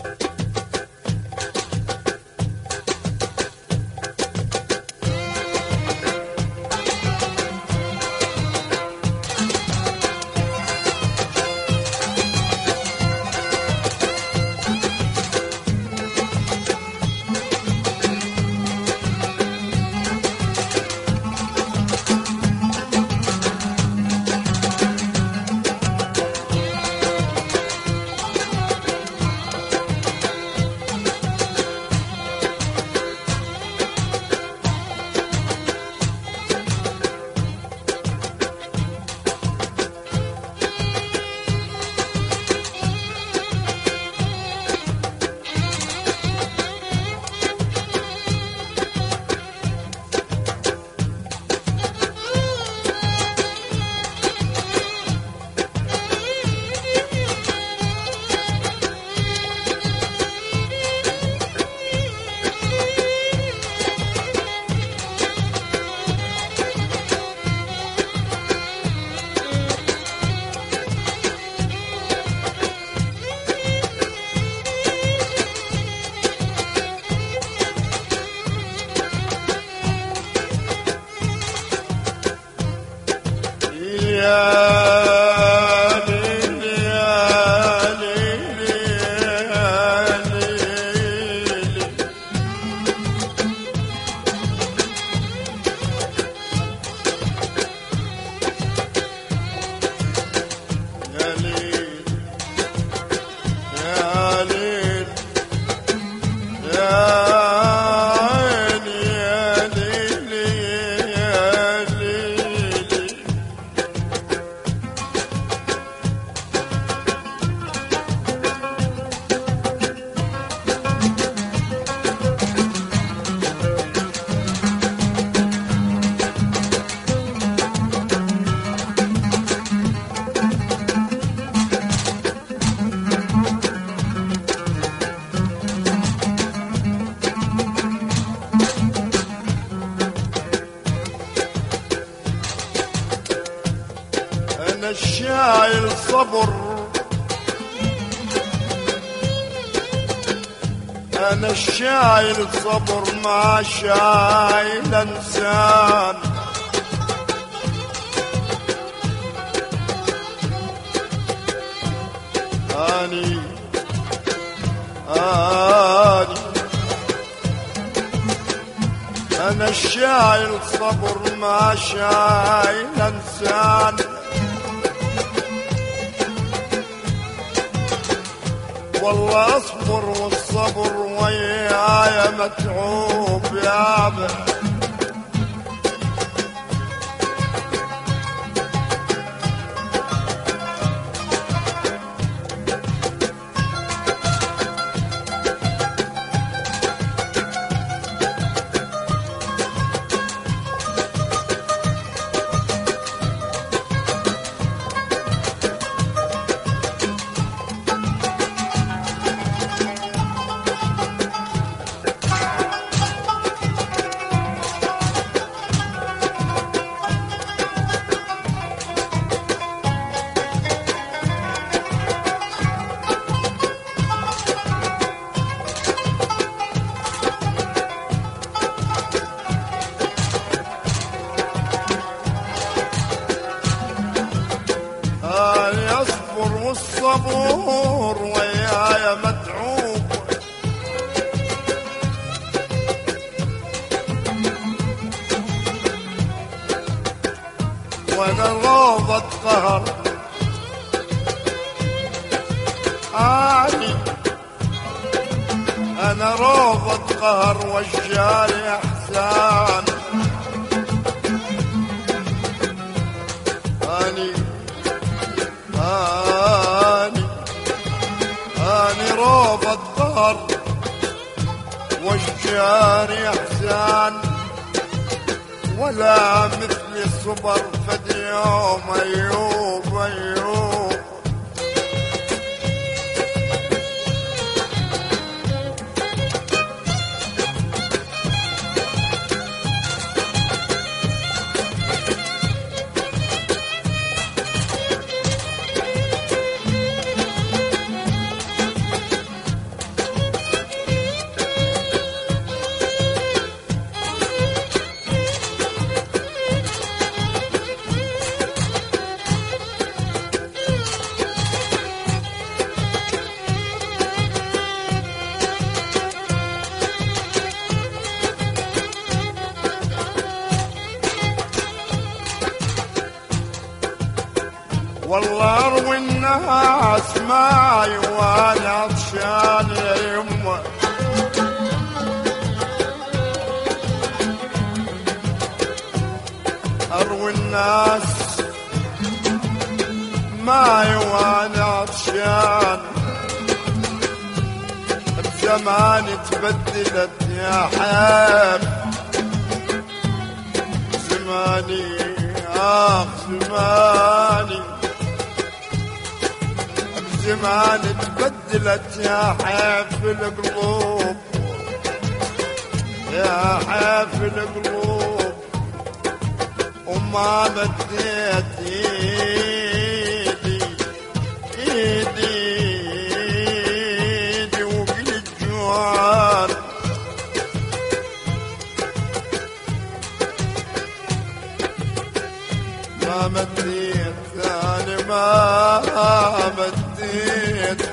الشايل صبر، أنا الشايل صبر ما شايل إنسان. أنا الشايل صبر ما شايل إنسان. والله اصبر والصبر وياي متعوب يابا. والصبور وياي متعوب. وانا روضة قهر انا روضة قهر والجاري احسان. أني روضة قهر والجاري احسان. ولا مثل الصبر فد يوم ايوب ايوب. الناس معي وانا عطشان يا يمه اروي الناس معي وانا عطشان بزمان تبدلت يا حب زماني زماني بزمان تبدلت يا حب القلوب يا حب القلوب وما بديت ايدي وقلت جوعان ما مديت ثاني ما مديت